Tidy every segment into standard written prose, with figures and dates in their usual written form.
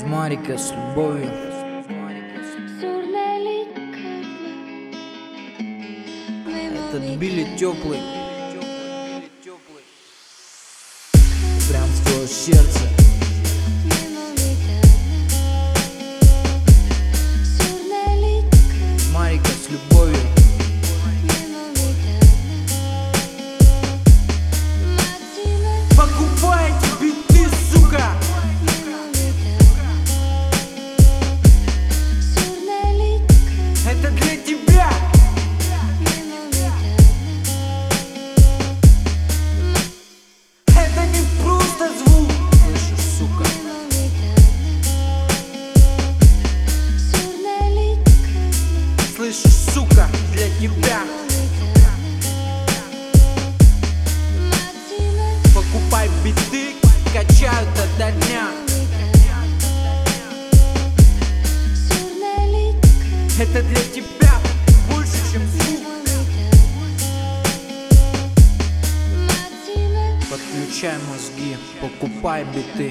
Марика с любовью. Этот Билли теплый, прям в твое сердце. Марика с любовью. Покупайте биты, сука! Это для тебя! Это не просто звук! Слышишь, сука? Слышишь, сука, для тебя! Покупай биты, качают до дня. Это для тебя больше, чем звук. Подключай мозги, покупай биты.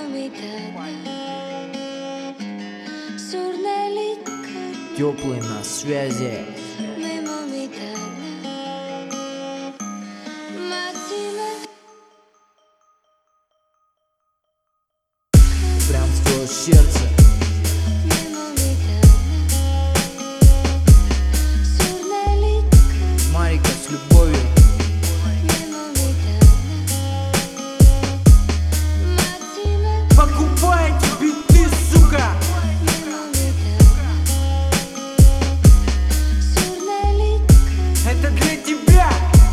Теплый на связи. Прям в твое сердце. Марика с любовью. Покупайте биты, сука! Это для тебя!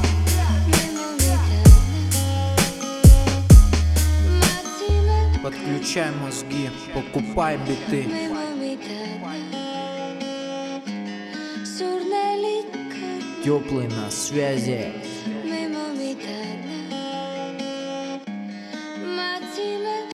Подключай мозги, покупай биты. Теплый на связи.